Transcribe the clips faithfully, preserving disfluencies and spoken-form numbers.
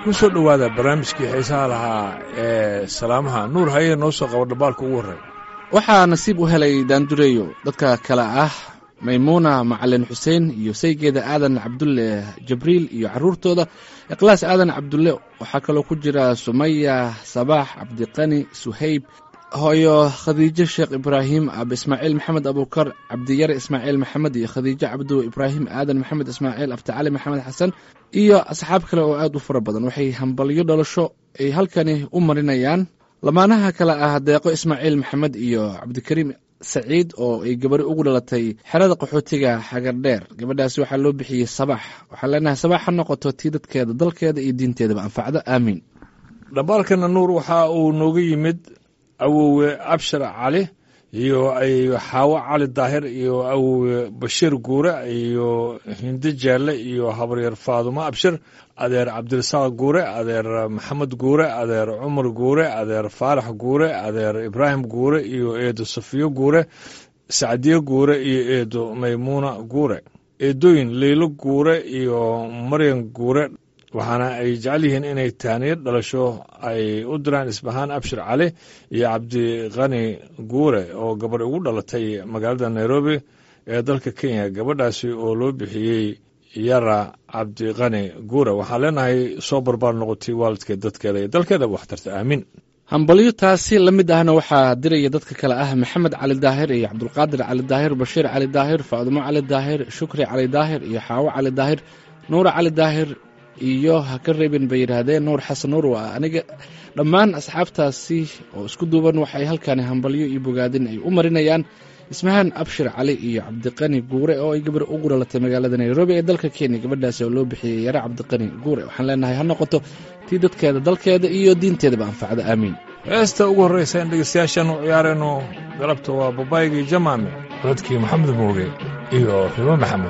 ku soo dhowaada barnaamijkii xiisaha lahaa ee salaamaha nuur haye noo soo qabo dhambaalka ugu horreey. waxaa nasiib u helay daandureeyo dadka kale ah maymuuna macalin xuseen iyo saygeeda aadan cabdulle jibriil iyo caruurtooda ikhlaas aadan cabdulle. waxaa kaloo ku jira sumaya sabaax cabdiqani suhayb hooyo khadiijo sheekh ibraahim ab ismaaciil maxamed abukar cabdiyare ismaaciil maxamed iyo khadiijo cabdu ibraahim aadan maxamed ismaaciil aftacali maxamed xasan iyo asxaab kale oo aad u fara badan. waxay hambalyo dhalasho ay halkani u marinayaan lamaanaha kale ah deeqo ismaaciil maxamed iyo cabdikariim saciid oo ay gabari ugu dhalatay xerada qaxootiga xagardheer. gabadhaasi waxaa loo bixiyey sabax. waxaan leenahay sabax ha noqoto tii dadkeeda dalkeeda iyo diinteedaba anfacdo aamiin. dhambaalkana nuur waxa uu nooga yimid awowe abshir cali iyo ay xaawo cali daahir iyo awowe bashiir guure iyo hindi jaalle iyo habaryar faadumo abshir adeer cabdirasaaq guure adeer maxamed guure adeer cumar guure adeer faarax guure adeer ibraahim guure iyo eedo safiyo guure sacdiye guure iyo eedo maymuuna guure eedooyin leylo guure iyo maryan guure. waxaana ay jecel yihiin inay tahniyad dhalasho ay u diraan isbahaan abshir cali iyo cabdiqani guure oo gabadh ugu dhalatay magaalada nairobi ee dalka kenya. gabadhaasi oo loo bixiyey yara cabdiqani guure. waxaan leenahay soo barbaar noqotay waalidkeed dadkeeda iyo dalkeedaba waxtarta aamiin. hambalyo taasi la mid ahna waxaa diraya dadka kale ah maxamed cali daahir iyo cabdulqaadir cali daahir bashiir cali daahir faadumo cali daahir shukri cali daahir iyo xaawo cali daahir nuura cali daahir iyo ha ka reebin bay yidhaahdeen nuur xasan nuur waa aniga. dhammaan asxaabtaasi oo isku duuban waxay halkaani hambalyo iyo bogaadin ay u marinayaan ismahaan abshir cali iyo cabdiqani guure oo ay gabar ugu dhalatay magaalada nairobi ee dalka kenya. gabadhaasi oo loo bixiyey yare cabdiqani guure. waxaan leenahay ha noqoto tii dadkeeda dalkeeda iyo diinteedaba anfacda aamiin. heesta ugu horraysa in dhegeystayaashan u ciyaarayno galabta waa babaygii jamaame codadkii maxamed mooge iyo ribo maxamed.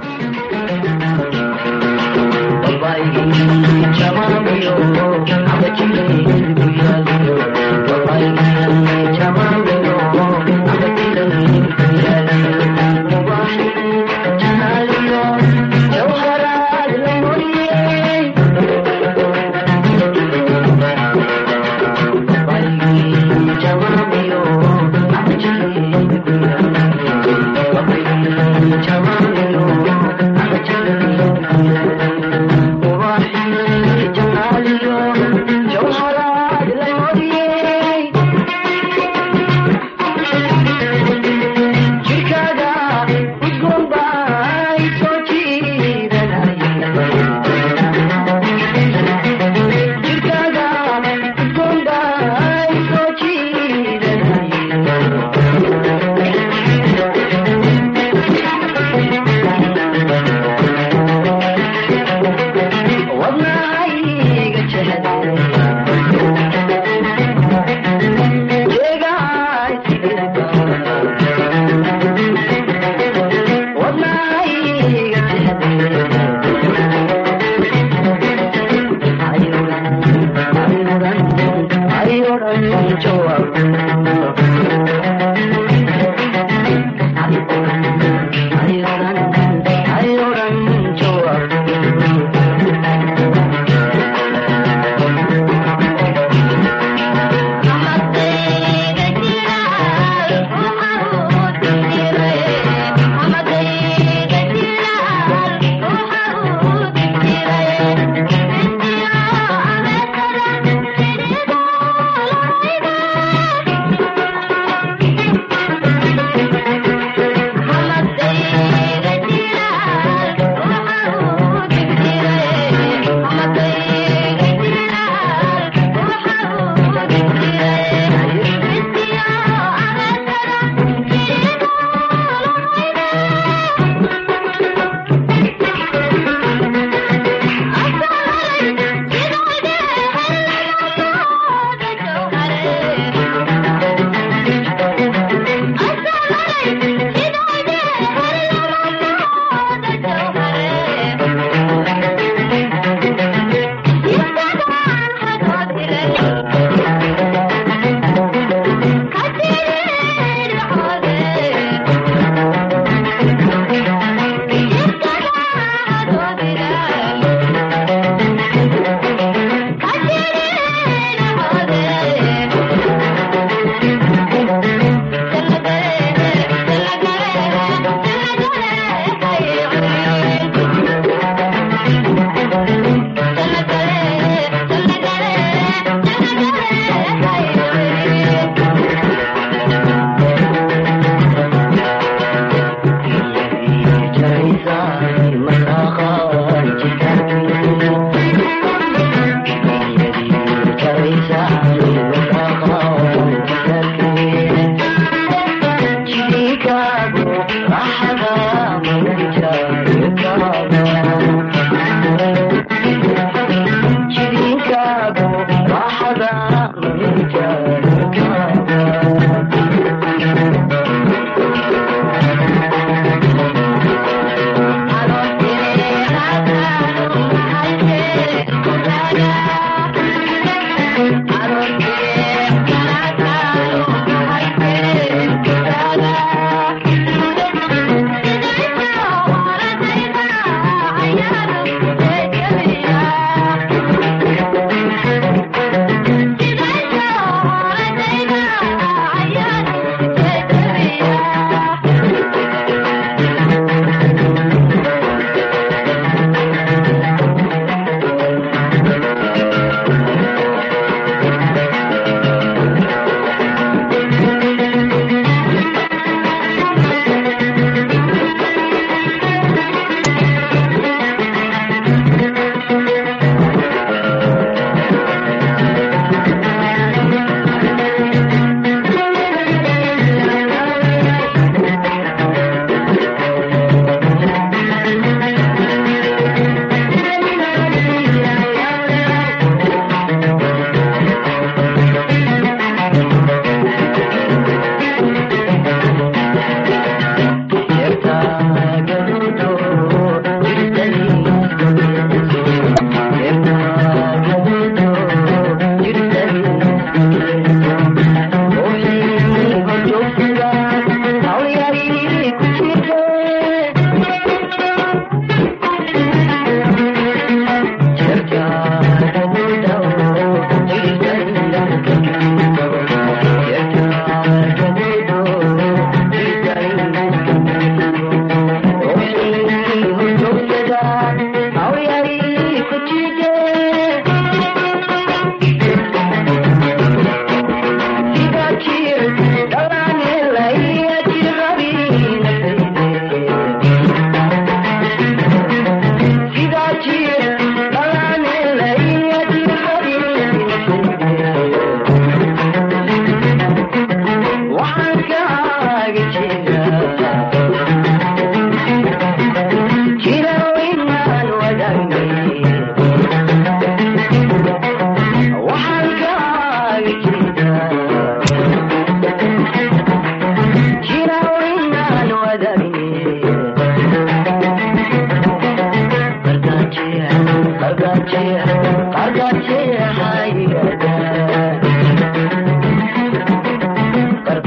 Jawhara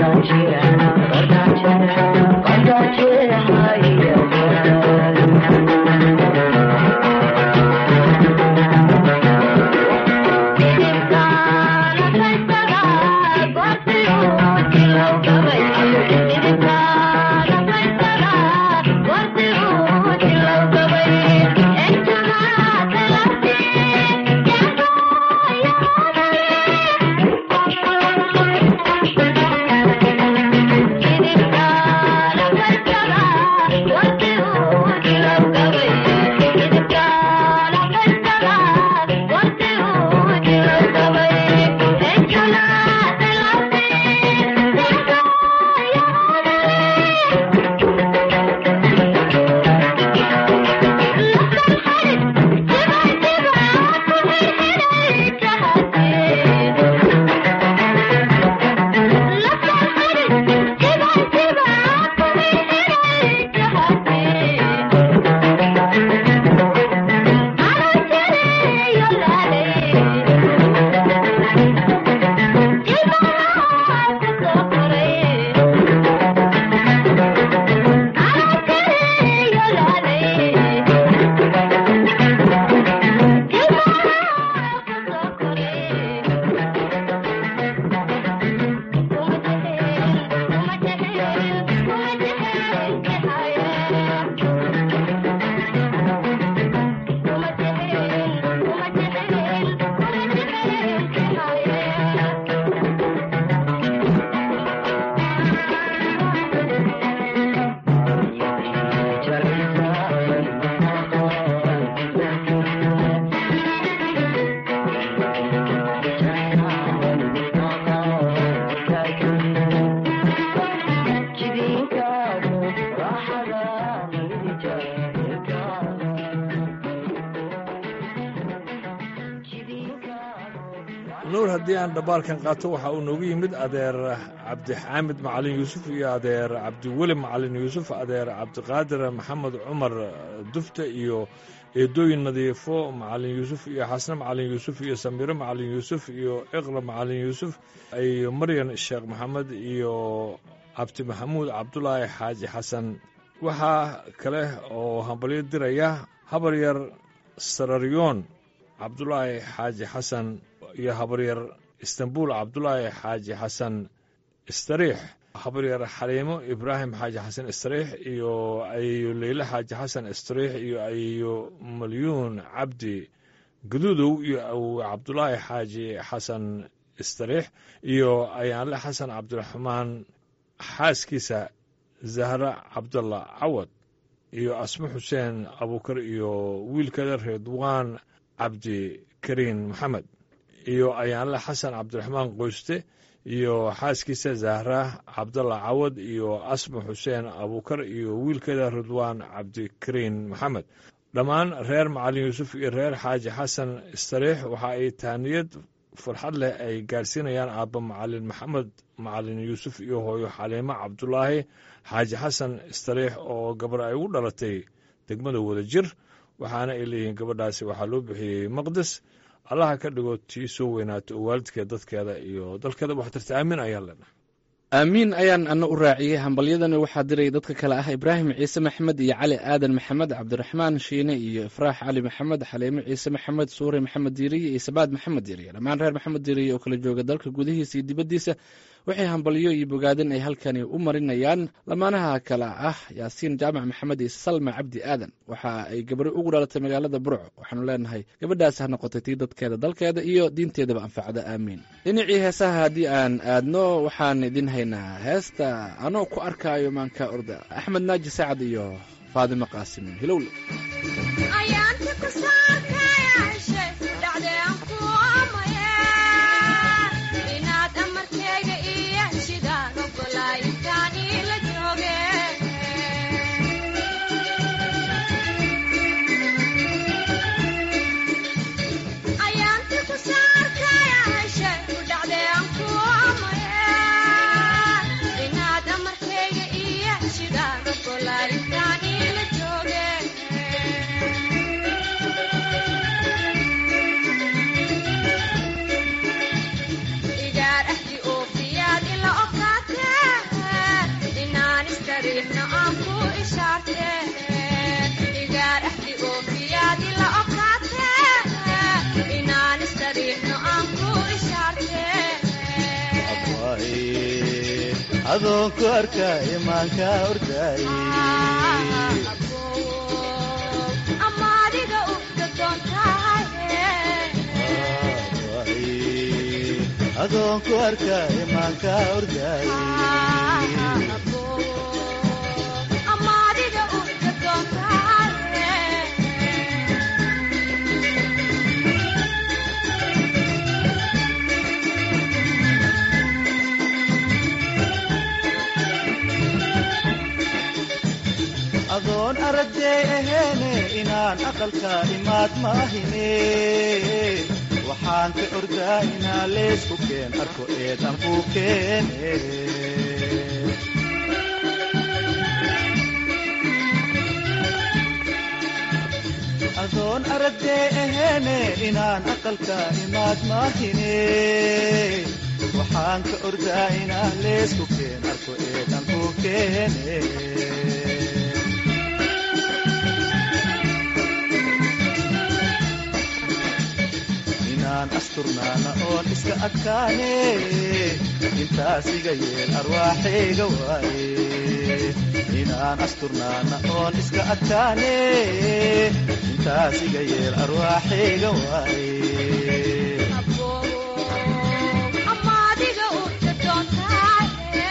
nuur haddii aan dhabbaalkan qaato waxa uu noogu yimid adeer cabdixaamid macalin yuusuf iyo adeer cabdiweli macalin yuusuf adeer cabdiqaadir maxamed cumar dufte iyo eedooyin nadiifo macalin yuusuf iyo xasne macalin yuusuf iyo samiiro macalin yuusuf iyo iqra macalin yuusuf iyo maryan sheekh maxamed iyo cabdi maxamuud cabdulaahi xaaji xasan waxaa kale oo hambalyo diraya habar yar sararyoon cabdulaahi xaaji xasan iyo habaryar istanbul cabdulaahi xaaji xasan istariix habaryar xaliimo ibraahim xaaji xasan istariix iyo ayo leyle xaaji xasan istariix iyo ayo malyuun cabdi guduudow iyo aw cabdulaahi xaaji xasan istariix iyo ayaanle xasan cabdiraxmaan xaaskiisa zahra cabdalla cawad iyo asmo xuseen abuukar iyo wiilkeeda redwaan cabdi kariin maxamed iyo ayaanle xasan cabdiraxmaan qoyste iyo xaaskiisa zahra cabdalla cawad iyo asmo xuseen abuukar iyo wiilkeeda ridwaan cabdikariin maxamed dhammaan reer macalin yuusuf iyo reer xaaji xasan istariix waxa ay taaniyad farxad leh ay gaarsiinayaan aabba macalin maxamed macalin yuusuf iyo hooyo xaliimo cabdulaahi xaaji xasan istariix oo gabar ay ugu dhalatay degmada wada jir waxaana ay leeyihiin gabadhaasi waxaa loo bixiyey maqdes allaha ka dhigo tii soo weynaato oo waalidkeed dadkeeda iyo dalkeeda waxtarta aamin ayaan leenahay aamiin ayaan ana u raaciyey hambalyadani waxaa diray dadka kale ah ibraahim ciise maxamed iyo cali aadan maxamed cabdiraxmaan shiine iyo ifraax cali maxamed xaliimo ciise maxamed suure maxamed diiriye iyo sabaad maxamed diiriye dhammaan reer maxamed diiriye oo kala jooga dalka gudihiisa iyo dibaddiisa waxay hambalyo iyo bogaadin ay halkani u marinayaan lamaanaha kale ah yaasiin jaamac maxamed iyo salma cabdi aadan waxa ay gabari ugu dhalatay magaalada burco waxaanu leenahay gabadhaas ha noqotay tii dadkeeda dalkeeda iyo diinteedaba anfacda aamiin dhinacii heesaha haddii aan aadno waxaan idin haynaa heesta anoo ku arkaayo maanka orda axmed naaji sacad iyo faadimo qaasim hilowle Thank you. adoonku arkay maanka orday amaadiga u doontahay adoonku arkay maanka orday amaadiga u doontahay adoon aragday aheene inaan aqalka imaad maahine waxaan ka ordaa inaa leysku keen arko eedan ku keene adoon aragday aheene inaan aqalka imaad maahine waxaan ka ordaa inaa leysku keen arko eedan ku keene asturnaana oon iska adkaane intaas iga yeel arwaaxayga waaye inaan asturnaana oon iska adkaane intaas iga yeel arwaaxayga waaye amaadiga u doontahay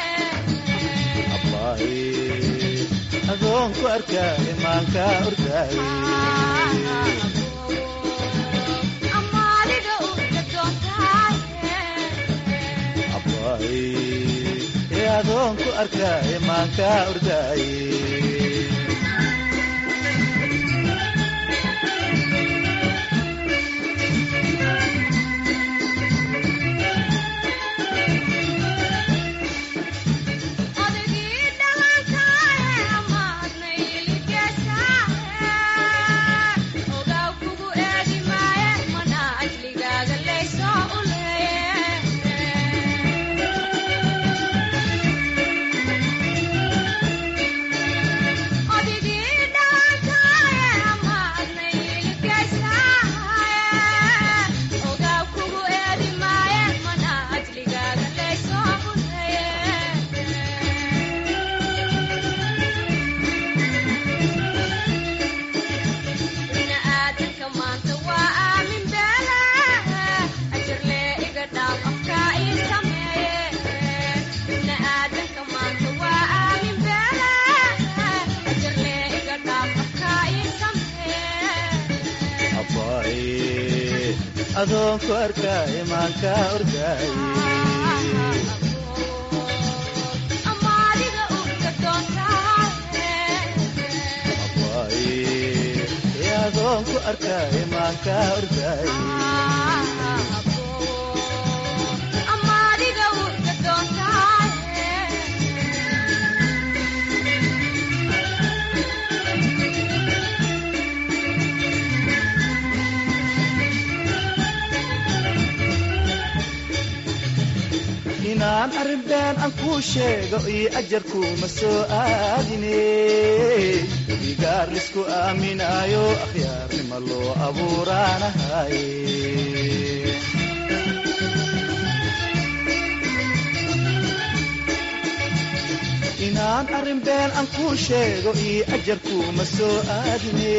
abbaaye adoonku arkaaye maanka ordaaye adoonku arkay maanka orday adoonku arkay maanka orday amaadiga u doontahay abbaaye adoonku arkay maanka orday amaadiga u doontahay inaan arrin been aan kuu sheego iyo ajarkuuma soo aadine igaar lisku aaminaayo akhyaarnima loo abuuraanahay inaan arrin been aan kuu sheego iyo ajarkuuma soo aadine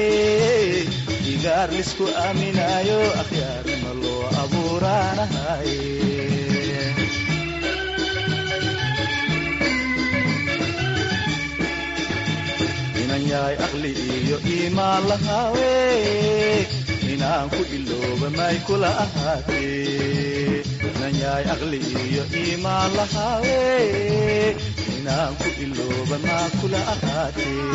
igaar lisku aaminaayo akhyaarnima loo abuuraanahay yahay aqli iyo iimaan lahaawe inaan ku ilooba may kula ahaatee inan yahay aqli iyo iimaan lahaawe inaan ku ilooba maa kula ahaatee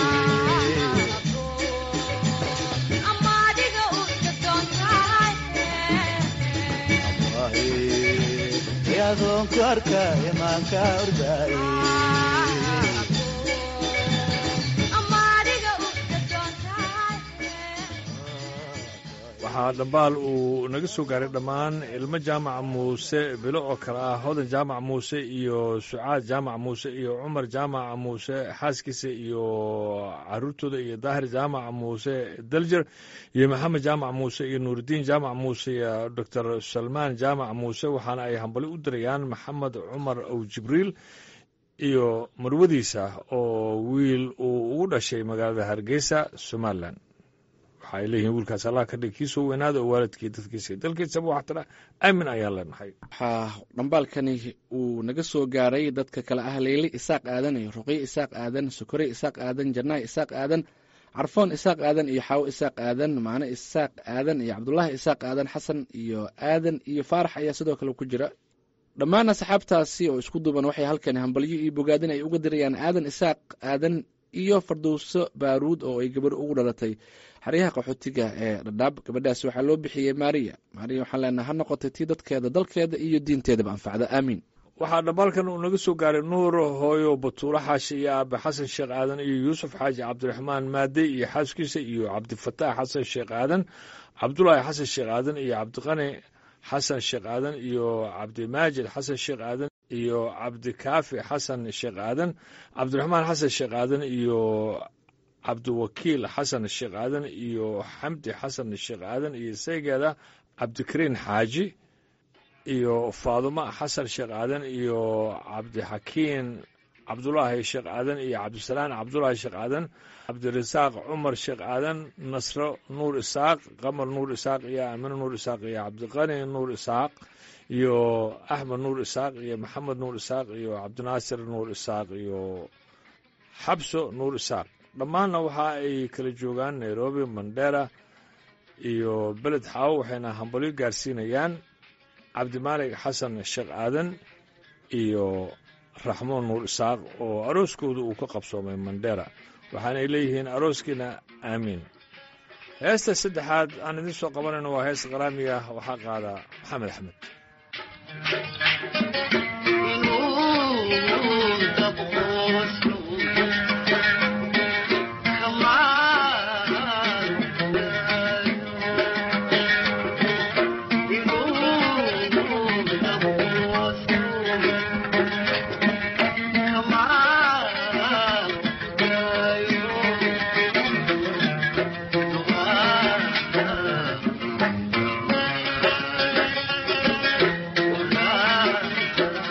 amaadiga u doontahay abbaaye adoonku arkay maanka orday waxaa dhambaal uu naga soo gaaray dhammaan ilmo jaamaca muuse bilo oo kale ah hodan jaamac muuse iyo sucaad jaamac muuse iyo cumar jaamaca muuse xaaskiisa iyo caruurtooda iyo daahir jaamaca muuse daljer iyo maxamed jaamac muuse iyo nuuridiin jaamac muuse iyo doctor salmaan jaamac muuse waxaana ay hambali u dirayaan maxamed cumar ow jibriil iyo marwadiisa oo wiil uu ugu dhashay magaalada hargeysa somalilan. waxa ay leeyihiin wiilkaas allah ka dhig kiisoo weynaada oo waalidkii dadkiisa iyo dalkiisaba wax tara aamin ayaan leenahay. waxaa dhambaalkani uu naga soo gaaray dadka kale ah leyli isaaq aadan iyo ruqyo isaaq aadan sokore isaaq aadan jannaay isaaq aadan carfoon isaaq aadan iyo xaawo isaaq aadan maane isaaq aadan iyo cabdulaahi isaaq aadan xasan iyo aadan iyo faarax ayaa sidoo kale ku jira. dhammaan asxaabtaasi oo isku duuban waxay halkani hambalyo iyo bogaadin ay uga dirayaan aadan isaaq aadan iyo fardowso baaruud oo ay gabarh ugu dhalatay xeryaha qaxootiga ee dhadhaab. gabadhaasi waxaa loo bixiyey maariya. maariya waxaan leenahay ha noqotay tii dadkeeda dalkeeda iyo diinteedaba anfacda aamiin. waxaa dhambaalkan uu naga soo gaaray nuur hooyo batuulo xaashi iyo aabe xasan sheekh aadan iyo yuusuf xaaji cabdiraxmaan maade iyo xaaskiisa iyo cabdifataax xasan sheekh aadan cabdulaahi xasan sheekh aadan iyo cabdiqani xasan sheekh aadan iyo cabdimaajid xasan sheekh aadan iyo cabdikaafi xasan sheekh aadan cabdiraxmaan xasan sheekh aadan iyo cabdiwakiil xasan sheekh aadan iyo xamdi xasan sheekh aadan iyo saygeeda cabdikariin xaaji iyo faadumo xasan sheekh aadan iyo cabdixakiin cabdulaahi sheekh aadan iyo cabdisalaan cabdulaahi sheekh aadan cabdirasaaq cumar sheekh aadan nasro nuur isaaq qamar nuur isaaq iyo aamino nuur isaaq iyo cabdiqani nuur isaaq iyo axmed nuur isaaq iyo maxamed nuur isaaq iyo cabdinaasir nuur isaaq iyo xabso nuur isaaq. dhammaanna waxa ay kala joogaan nairobi mandera iyo beled xaawo waxayna hambalyo gaarsiinayaan cabdimaalig xasan sheekh aadan iyo raxmo nuur isaaq oo arooskooda uu ka qabsoomay mandera. waxaanay leeyihiin arooskiina aamiin. heesta saddexaad aan idin soo qabanayno waa hees qaraamiga waxaa qaada maxamed axmed. Thank you.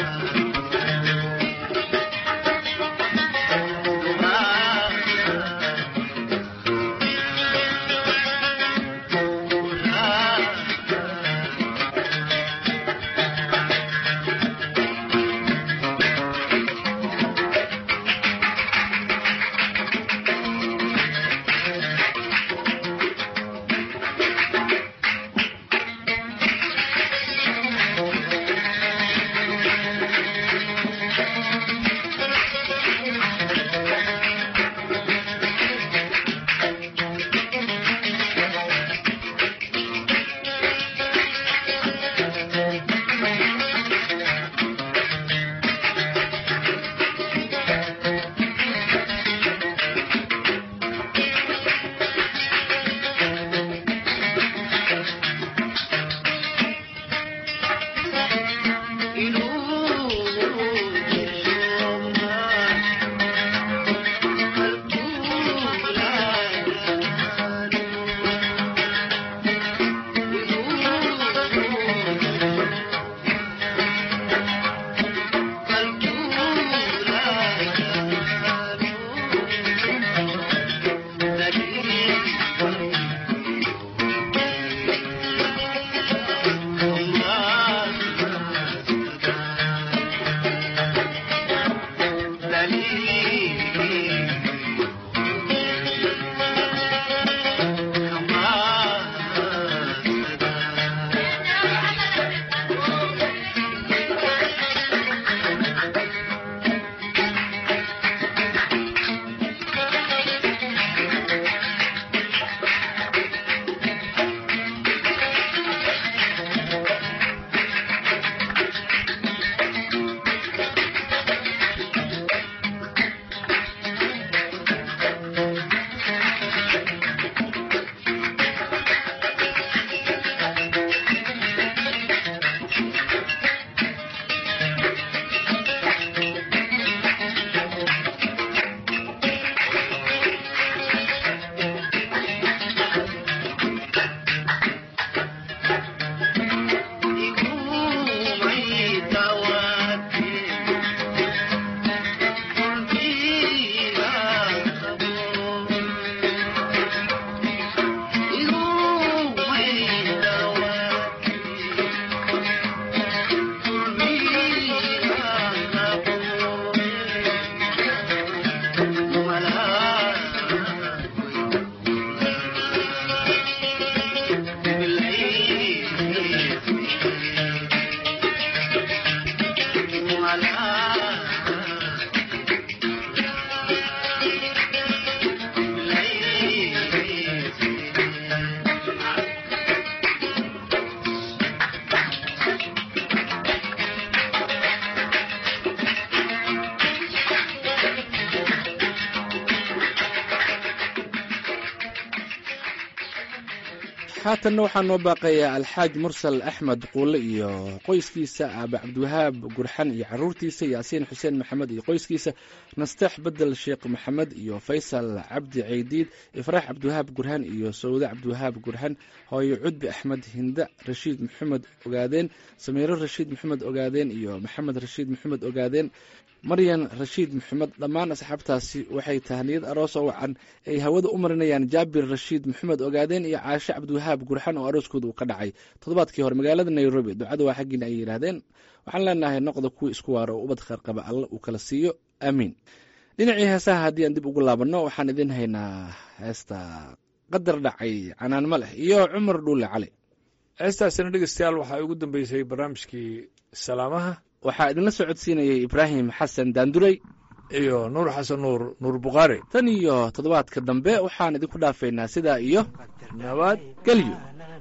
haatanna waxaa noo baaqayaa alxaaj mursal axmed quule iyo qoyskiisa aabe cabdiwahaab gurxan iyo caruurtiisa yaasiin xuseen maxamed iyo qoyskiisa nasteex bedel sheekh maxamed iyo faysal cabdi ceydiid ifraax cabdiwahaab gurxan iyo sawde cabdiwahaab gurxan hooyo cudbi axmed hinda rashiid maxamed ogaadeen samiiro rashiid maxamed ogaadeen iyo maxamed rashiid maxamed ogaadeen maryan rashiid maxamed dhammaan asxaabtaasi waxay tahniyad aroos oo wacan ay hawada u marinayaan jaabir rashiid maxamed ogaadeen iyo caashe cabdiwahaab gurxan oo arooskooda uu ka dhacay toddobaadkii hore magaalada nairobi ducada waa xaggiina ay yidhaahdeen waxaan leenahay noqda kuwii isku waaro oo ubad khayr qaba alla uu kala siiyo aamiin dhinacii heesaha haddii aan dib ugu laabanno waxaan idin haynaa heesta qadar dhacay canaan ma leh iyo cumar dhuule cali heestaasina dhegeystayaal waxaa ugu dambeysay barnaamijkii salaamaha waxaa idinla socodsiinayay ibraahim xasan daandurey iyo nuur xasan nuur nuur bukhaari tan iyo toddobaadka dambe waxaan idinku dhaafaynaa sidaa iyo nabad gelyo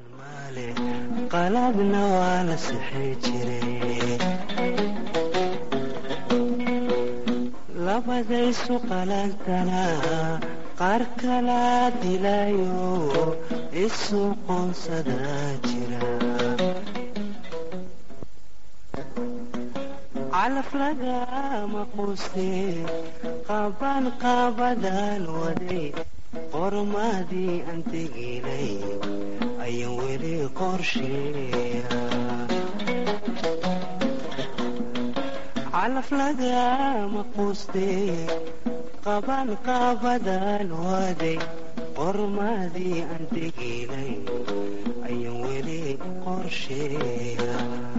qalabna waa la sixi jiray labadaysu qalantana qaar kala dilayo isu qoonsada jira calaf lagama quustee qaban qaabadaan waday qormadii aan teginay ayaan weli qorsheeya calaf lagama quustee qaban qaabadaan waday qormadii aan teginay ayaan weli qorsheeya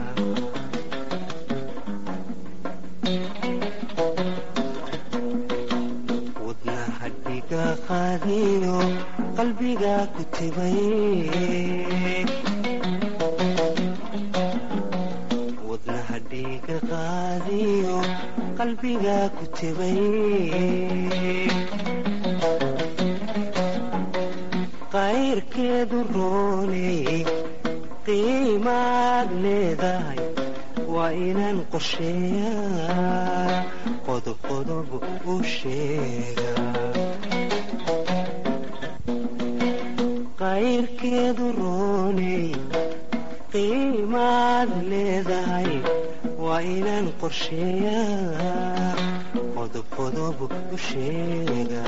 qaadiyo qalbiga ku tibay wadnaha dhiiga qaadiyo qalbiga ku tibay qayrkeedu rooney qiimaad leedahay waa inaan qorsheeyaa qodob qodob u sheega qayrkeedu rooney qiimaad leedahay waa inaan qorsheeyaa qodob qodob u sheega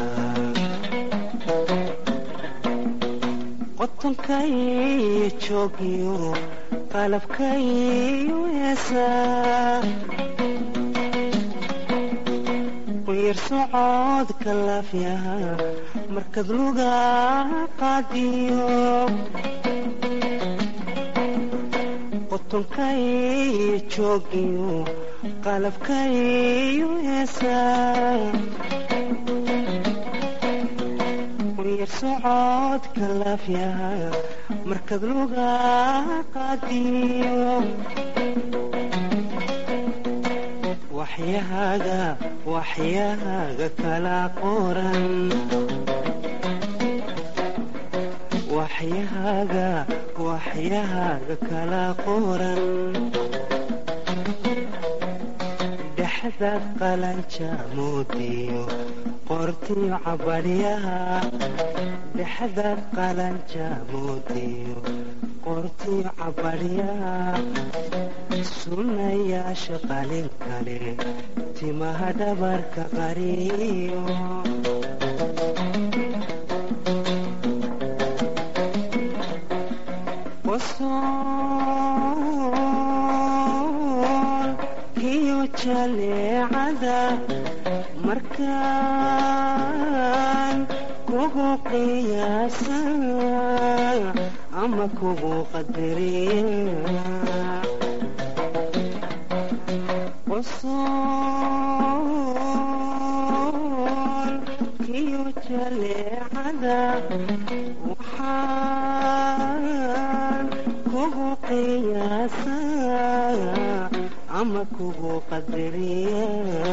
qotonkaiyo joogiyo qalabkaiyo heesaa quyar socodka laafyaha markad luga qaadiyo qotonkaiyo joogiyo qalabkaiyo heesaa quyar socodka laafyaha markad luga qaadiyo waxyahaaga waxyahaaga kala qoran waxyahaaga waxyahaaga kala qoran dhexdaad qalanja moodiyo qortiyo cabadhyaha dhexdaad qalanja moodiyo qortiyo cabadhyaha sunnayaasha qalin kale timaha dhabarka qariyo qosool kiyo jaleecada markaan kugu qiyaasa ama kugu qadariya qosool kiyo jaleecada waxaan kugu qiyaasa ama kugu qadariya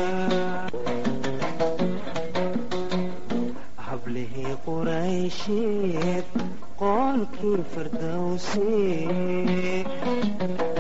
hablihii quraysheed qoonkii fardowsi